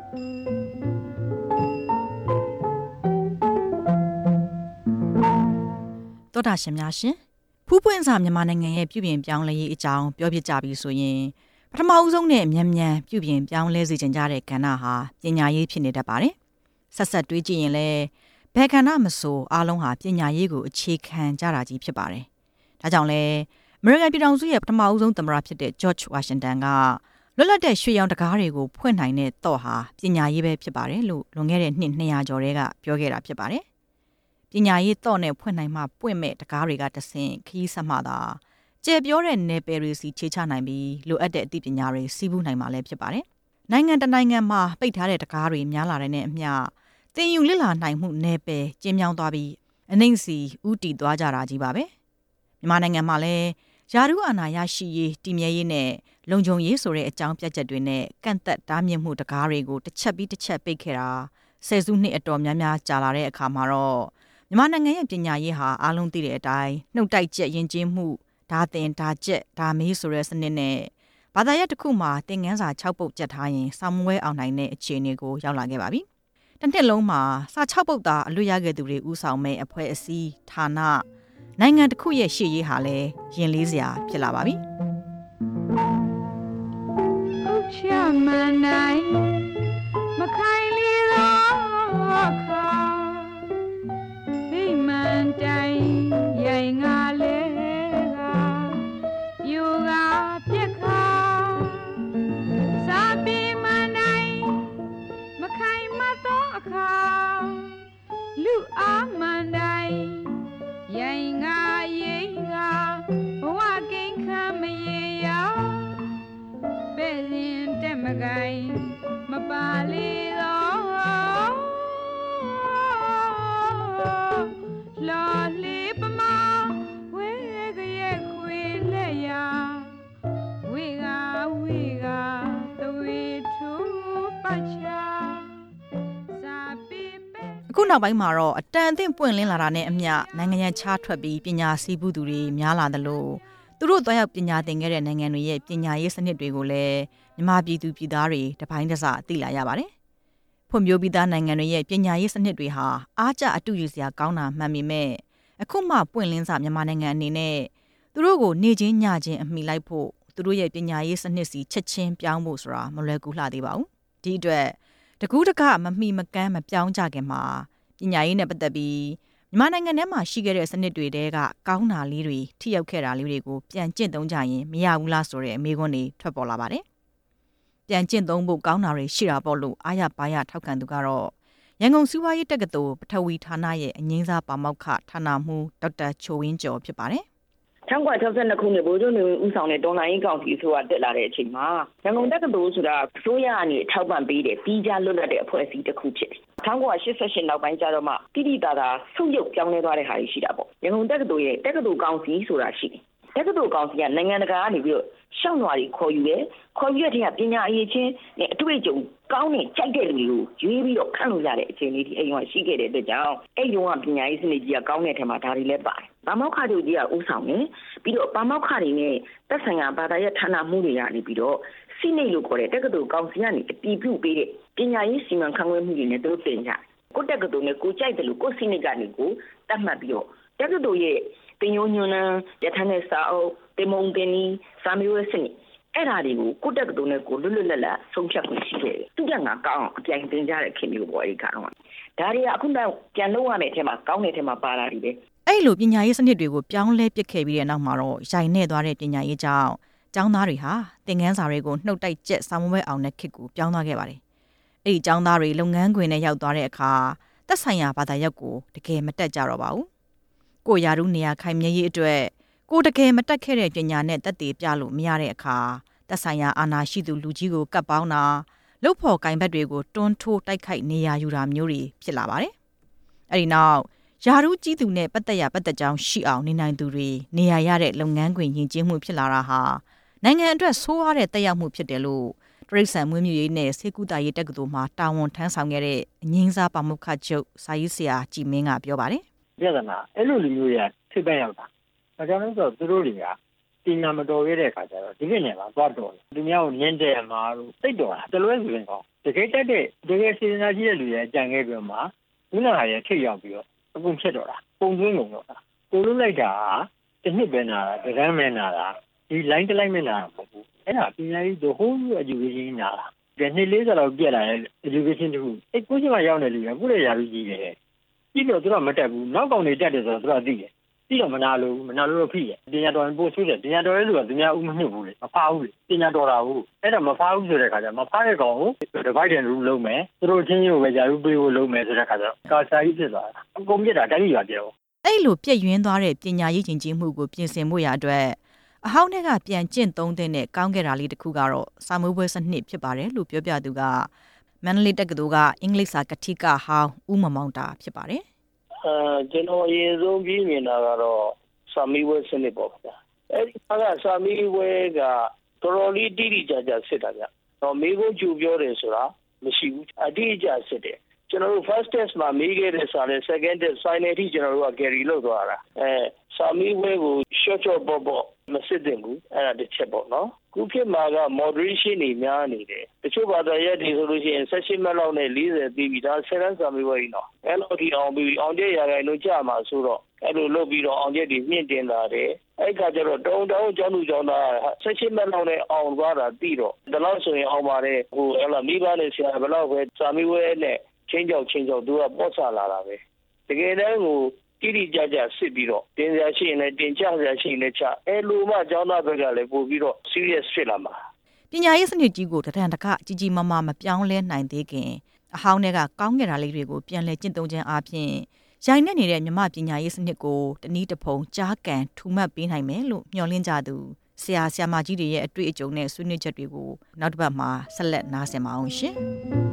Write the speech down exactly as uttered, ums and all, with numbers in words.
တောတာရှင်များရှင်ဖူးပွင့်စာမြန်မာနိုင်ငံရဲ့ပြုပြင်ပြောင်းလဲရေးအကြောင်းပြောပြကြပြီဆိုရင်ပထမအဦးဆုံးနဲ့မြန်မြန်ပြုပြင်ပြောင်းလဲစေချင်ကြတဲ့ကဏ္ဍဟာပညာရေးဖြစ်နေတတ်ပါတယ်ဆက်ဆက်တွေးကြည့်ရင်လည်းဘယ်ကဏ္ဍမဆိုအားလုံးဟာပညာရေးကိုအခြေခံကြတာကြီးဖြစ်ပါတယ်ဒါကြောင့်လဲအမေရိကန်ပြည်ထောင်စုရဲ့ပထမအဦးဆုံးသမ္မတဖြစ်တဲ့ George Washington ကလွတ်လပ်တဲ့ရွှေရောင်တကားတွေကိုဖွင့်နိုင်တဲ့တော့ဟာပညာရေးပဲဖြစ်ပါတယ်လို့လွန်ခဲ့တဲ့နှစ်နှစ်ရာကျော်တည်းကပြောခဲ့တာဖြစ်ပါတယ်ပညာရေးတော့နဲ့ဖွင့်နိုင်မှပွင့်မဲ့တကားတွေကတဆင့်ခရီးဆက်မှသာကျေပြောတဲ့နယ်ပယ်တွေစီခြေချနိုင်ပြီးလိုအပ်တဲ့အသိပညာတွေစီးပူးနိုင်မှာလည်းဖြစ်ပါတယ်နိုင်ငံတနိုင်ငံမှာပိတ်ထားတဲ့တကားတွေများလာတဲ့နဲ့အမျှသင်ယူလစ်လာနိုင်မှုနယ်ပယ်ကျဉ်းမြောင်းသွားပြီးအနှိမ့်စီဥတီသွားကြတာကြီးပါပဲမြန်မာနိုင်ငံမှာလည်းယာရုအာဏာရရှိရေးတည်မြဲရေးနဲ့လုံခြုံရေးဆိုတဲ့အကြောင်းပြချက်တွေနဲ့ကန့်သက်တားမြစ်မှုတကားတွေကိုတစ်ချက်ပြီးတစ်ချက်ပိတ်ခဲ့တာဆယ်စုနှစ်အတော်များများကြာလာတဲ့အခါမှာတော့မြန်မာနိုင်ငံရဲ့ပညာရေးဟာအားလုံးသိတဲ့အတိုင်းနှုတ်တိုက်ကျက်ယဉ်ကျေးမှုဓာသင်ဓာကျက်ဓာမေးဆိုတဲ့စနစ်နဲ့ဘာသာရပ်တစ်ခုမှာသင်ခန်းစာ၆ပုဒ်ကျက်ထားရင်စာမွေးအောင်နိုင်တဲ့အခြေအနေကိုရောက်လာခဲ့ပါပြီ။တစ်နှစ်လုံးမှာစာ၆ပုဒ်သာအလွတ်ရခဲ့သူတွေဥဆောင်မဲ့အဖွဲ့အစည်းဌာနနိုင်ငံတစ်ခုရဲ့ရှေ့ရေးဟာလည်းရင်လေးစရာဖြစ်လာပါပြီ။ဟုတ်ချမနိုင်မခိုင်လေတော့ခါမိမန်တိုင်ရိုင်ငါလဲကပြူကပြက်ခါစာပေမနိုင်မခိုင်မတော့အခါလူအားမန်တိုင်ရိုင်ငါရိတ်ကဘဝကိန်းခံမရေရာပဲ့ရင်တက်မကိုင်မပါလေတော့လာလေပမာဝဲကရဲ့ခွေလက်ရာဝေကဝေကသဝေထူပတ်ချာစာပေပဲအခုနောက်ပိုင်းမှာတော့အတန်အသင့်ပွင့်လင်းလာတာနဲ့အမျှနိုင်ငံရန်ခြားထွက်ပြီးပညာစည်းပူးသူတွေများလာသလိုသူတို့သွားရောက်ပညာသင်ခဲ့တဲ့နိုင်ငံတွေရဲ့ပညာရေးစနစ်တွေကိုလည်းမြန်မာပြည်သူပြည်သားတွေတပိုင်းတစသိလာရပါတယ်ဖွံ့ဖြိုးပြီးသားနိုင်ငံတွေရဲ့ပညာရေးစနစ်တွေဟာအားကျအတူယူစရာကောင်းတာမှန်ပေမဲ့အခုမှပွင့်လင်းစမြန်မာနိုင်ငံအနေနဲ့သူတို့ကိုနေချင်းညချင်းအမိလိုက်ဖို့သူတို့ရဲ့ပညာရေးစနစ်စီချက်ချင်းပြောင်းဖို့ဆိုတာမလွယ်ကူလှသေးပါဘူးဒီအတွက်တကူးတကမမိမကန်းမပြောင်းကြခင်မှာပညာရေးနဲ့ပတ်သက်ပြီးမြန်မာနိုင်ငံထဲမှာရှိခဲ့တဲ့စနစ်တွေတဲကကောင်းတာလေးတွေထိရောက်ခဲ့တာလေးတွေကိုပြန်ကျင့်သုံးကြရင်မရဘူးလားဆိုတဲ့အမေးခွန်းတွေထွက်ပေါ်လာပါတယ်ပြန်ကျင့်သုံးဖို့ကောင်းတာတွေရှိတာပေါ့လို့အားရပါးရထောက်ခံသူကတော့ရန်ကုန်စီးပွားရေးတက္ကသိုလ်ပထဝီဌာနရဲ့အငင်းစားပါမောက္ခဌာနမှူးဒေါက်တာချိုဝင်းကျော်ဖြစ်ပါတယ်၁၉၆၂ခုနှစ်ဗိုလ်ချုပ်နေဦးဆောင်တဲ့တော်လှန်ရေးကောင်စီဆိုတာတက်လာတဲ့အချိန်မှာရန်ကုန်တက္ကသိုလ်ဆိုတာအစိုးရအနေနဲ့ထောက်ပံ့ပေးတဲ့ပြီးကြားလွတ်လပ်တဲ့အဖွဲ့အစည်းတစ်ခုဖြစ်တယ်။၁၉၈၈နောက်ပိုင်းကျတော့မှတိတိတာတာဆုတ်ယုတ်ပြောင်းလဲသွားတဲ့ဟာရှိတာပေါ့။ရန်ကုန်တက္ကသိုလ်ရဲ့တက္ကသိုလ်ကောင်စီဆိုတာရှိတယ်။တက္ကသိုလ်ကောင်စီကနိုင်ငံတကာကနေပြီးတော့ရှောင်းရွာတွေခေါ်ယူတယ်။ခေါ်ယူတဲ့တဲ့ပညာအရေးချင်းနဲ့အတွေ့အကြုံကောင်းတဲ့ကြိုက်တဲ့လူတွေကိုရွေးပြီးတော့ခန့်လို့ရတဲ့အခြေအနေဒီအိမ်ကရှိခဲ့တဲ့အတွက်ကြောင့်အဲ့ဒီကပညာရေးစနစ်ကြီးကကောင်းတဲ့ထဲမှာဒါတွေလည်းပါတယ်။ပါမောက္ခတို့ကြီးကဥဆောင်တယ်ပြီးတော့ပါမောက္ခတွေနဲ့သက်ဆိုင်ရာဘာသာရေးဌာနမှုတွေကနေပြီးတော့စီနိတ်လို့ခေါ်တဲ့တက္ကသိုလ်ကောင်စီကနေအတည်ပြုပေးတဲ့ပညာရေးစီမံခန့်ခွဲမှုတွေနဲ့တို့တင်ကြကိုတက္ကသိုလ်နဲ့ကိုကြိုက်တယ်လို့ကိုစီနိတ်ကနေကိုတတ်မှတ်ပြီးတော့တက္ကသိုလ်ရဲ့တင်ယုံညွန်းရထတဲ့စာအုပ်တင်မုံတင်နီးစာမျိုးရဲ့စနစ်အဲ့ဒါတွေကိုကိုတက္ကသိုလ်နဲ့ကိုလွတ်လွတ်လပ်လပ်ဆုံးဖြတ်ခွင့်ရှိခဲ့တယ်သူကငါကောင်းအပြိုင်တင်ကြတဲ့ခင်မျိုးပေါ့အဲ့ဒီကတော့ဒါတွေကအခုတော့ပြန်လို့ရမယ့်အထက်မှာကောင်းတဲ့အထက်မှာပါလာပြီပဲအဲ့လိုပညာရေးစနစ်တွေကိုပြောင်းလဲပစ်ခဲ့ပြီးတဲ့နောက်မှာတော့ရိုင်နဲ့သွားတဲ့ပညာရေးကြောင့်ကျောင်းသားတွေဟာသင်ခန်းစာတွေကိုနှုတ်တိုက်ကျက်စာမွေးအောင်တဲ့ခေတ်ကိုပြောင်းသွားခဲ့ပါတယ်အဲ့ဒီကျောင်းသားတွေလုပ်ငန်းခွင်နဲ့ရောက်သွားတဲ့အခါသက်ဆိုင်ရာဘာသာရပ်ကိုတကယ်မတက်ကြတော့ပါဘူးကိုရာထူးနေရာခိုင်မြဲရေးအတွက်ကိုတကယ်မတက်ခဲ့တဲ့ပညာနဲ့တက်တည်ပြလို့မရတဲ့အခါသက်ဆိုင်ရာအာဏာရှိသူလူကြီးကိုကပ်ပေါင်းတာလုပ်ဖို့ကင်ဘက်တွေကိုတွန်းထိုးတိုက်ခိုက်နေရယူတာမျိုးတွေဖြစ်လာပါတယ်အဲ့ဒီနောက်ယာရုကြီးသူနဲ့ပတ်သက်ရပတ်သက်ကြောင်းရှိအောင်နေနိုင်သူတွေနေရာရတဲ့လုပ်ငန်းခွင်ယဉ်ကျေးမှုဖြစ်လာတာဟာနိုင်ငံအတွက်ဆိုးရတဲ့တက်ရောက်မှုဖြစ်တယ်လို့တရိတ်ဆန်မွေးမြူရေးနဲ့ဆေးကုသရေးတက္ကသိုလ်မှာတာဝန်ထမ်းဆောင်ခဲ့တဲ့အငင်းစားပါမုခချုပ်စာရေးဆရာကြည်မင်းကပြောပါတယ်ပြဿနာအဲ့လိုလူမျိုးတွေကထိပ်ပိုင်းရောက်တာဒါကြောင့်လို့ဆိုသူတို့တွေကတင်ညာမတော်ရတဲ့အခါကျတော့ဒီကနေ့မှာသွားတော်တယ်သူများကိုနင်းတယ်မှာလို့သိတော်တာတလွဲဆိုရင်ကောတကယ်တက်တဲ့တကယ်စေတနာရှိတဲ့လူရဲ့အကြံခဲ့ပြီးမှခုနကရဲ့ထိတ်ရောက်ပြီးတော့အကုန်ဖြစ်တော့တာပုံသွင်းကုန်တော့တာကိုလုံးလိုက်တာတစ်နှစ်ပဲနာတာတကန်းပဲနာတာဒီ line တစ်လိုက်မနာတာမဟုတ်ဘူးအဲ့ဒါပညာရေး the whole education နာတာဒီနှစ်လေးစလောက်ပြက်လာတဲ့ education တခုအဲ့ကိုချင်းမရောက်နေလူကခုလည်းရာပြီးကြီးတယ်ပြီးတော့သူကမတက်ဘူးနောက်ကောင်တွေတက်တယ်ဆိုတော့သူကသိတယ်သိတော့မနာလို့မနာလို့ဖိတယ်ပညာတော်ရင်ပို့ဆွေးတယ်ပညာတော်ရဲ့လူကသူများဥမနှစ်ဘူးလေမဖားဘူးလေပညာတော်တာဘူးအဲ့ဒါမဖားဘူးဆိုတဲ့ခါကျမဖားတဲ့ကောင်ကို divide and rule လုပ်မယ်သူတို့ချင်းချင်းကိုပဲယာရုပေးဖို့လုပ်မယ်ဆိုတဲ့ခါကျတော့ကာစာကြီးဖြစ်သွားတာအကုန်ပြစ်တာတိုင်းပြည်ပါပြောအဲ့လိုပြည့်ရင်းသွားတဲ့ပညာရေးကျင့်ကြံမှုကိုပြင်ဆင်မှုရအတွက်အဟောင်းတွေကပြန်ကျင့်သုံးတဲ့နဲ့ကောင်းခဲ့တာလေးတစ်ခုကတော့စာမိုးပွဲစနစ်ဖြစ်ပါတယ်လို့ပြောပြသူကမန္တလေးတက္ကသိုလ်ကအင်္ဂလိပ်စာကတိကဟောင်းဦးမမောင်တာဖြစ်ပါတယ်အဲကျွန်တော်အရင်ဆုံးပြမြင်တာကတော့စာမေးပွဲစနစ်ပေါ့ဗျာအဲဒီကစာမေးပွဲကတော်တော်လေးတိတိကျကျစစ်တာဗျတော့မေးခွန်းကြိုပြောတယ်ဆိုတာမရှိဘူးအတိအကျစစ်တယ်ကျွန်တော်တို့ first test မှာမေးခဲ့တဲ့စာနဲ့ second test final ထိကျွန်တော်တို့က carry လုပ်သွားတာအဲစာမေးပွဲကို short short ပေါ့ပေါ့မစစ်တင်ဘူးအဲ့ဒါတစ်ချက်ပေါ့နော်ခုခေတ်မှာက moderation တွေများနေတယ်တချို့ဘာသာရပ်တွေဆိုလို့ရှိရင်section မှတ်လောက်နဲ့၄၀ပြီးပြီဒါဆယ်တန်းစာမေးပွဲကြီးနော်အဲ့လိုဒီအောင်ပြီးအောင်ကျရာခိုင်နှုန်းကျမှာဆိုတော့အဲ့လိုလုပ်ပြီးတော့အောင်ကျတွေမြင့်တင်လာတယ်အဲ့ခါကျတော့တုံတောင်းကျောင်းသူကျောင်းသားsection မှတ်လောက်နဲ့အောင်သွားတာပြီးတော့ဒါလို့ဆိုရင်အောင်ပါတယ်ဟိုအဲ့လိုမိဘနဲ့ဆရာဘယ်လောက်ပဲစာမေးပွဲနဲ့ချင်းကြောက်ချင်းကြောက်သူကပေါ့ဆလာတာပဲတကယ်တမ်းကိုတိတိကျကျစစ်ပြီးတော့တင်ပြရှိရင်လည်းတင်ချစရာရှိရင်လည်းချအဲလိုမှကျောင်းသားဘက်ကလည်းပို့ပြီးတော့ serious ဖြစ်လာမှာပညာရေးစနစ်ကြီးကိုတထန်တခကြီးကြီးမားမားမပြောင်းလဲနိုင်သေးခင်အဟောင်းတွေကကောင်းခဲ့တာလေးတွေကိုပြန်လဲကျင့်သုံးခြင်းအပြင်ရိုင်းနေနေတဲ့မြမပညာရေးစနစ်ကိုတနည်းတစ်ဖုံကြားကန်ထူမှတ်ပေးနိုင်မယ်လို့မျှော်လင့်ကြသူဆရာဆရာမကြီးတွေရဲ့အတွေ့အကြုံနဲ့ဆွေးနွေးချက်တွေကိုနောက်တစ်ပတ်မှာဆက်လက်နားဆင်ပါအောင်ရှင်